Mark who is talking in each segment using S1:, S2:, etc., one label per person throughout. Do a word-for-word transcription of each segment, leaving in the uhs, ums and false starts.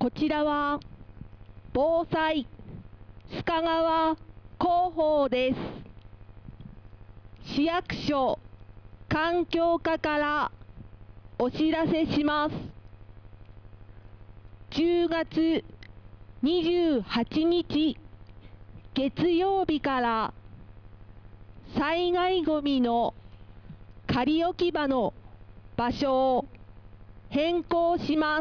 S1: こちらは防災須賀川広報です。市役所環境課からお知らせします。じゅうがつにじゅうはちにち月曜日から災害ごみの仮置き場の場所を変更します。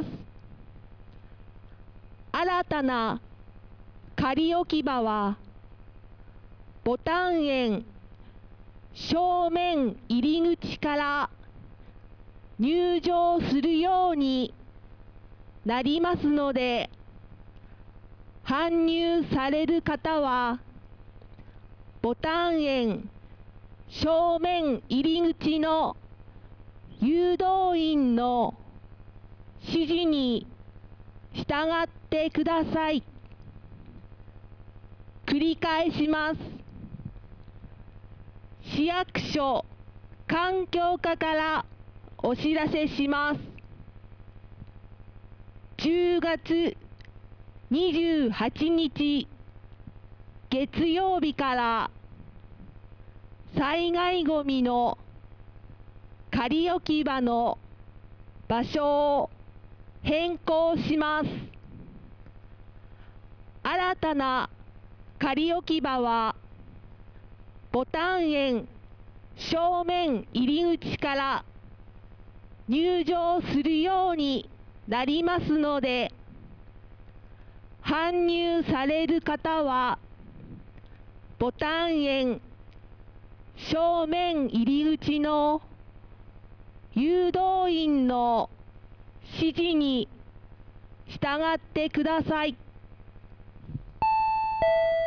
S1: 新たな仮置き場はボタン園正面入り口から入場するようになりますので、搬入される方はボタン園正面入り口の誘導員の指示に従ってください。繰り返します。市役所環境課からお知らせします。じゅうがつにじゅうはちにち月曜日から災害ごみの仮置き場の場所を変更します。新たな仮置き場はボタン園正面入り口から入場するようになりますので、搬入される方はボタン園正面入り口の誘導員の指示に従ってください。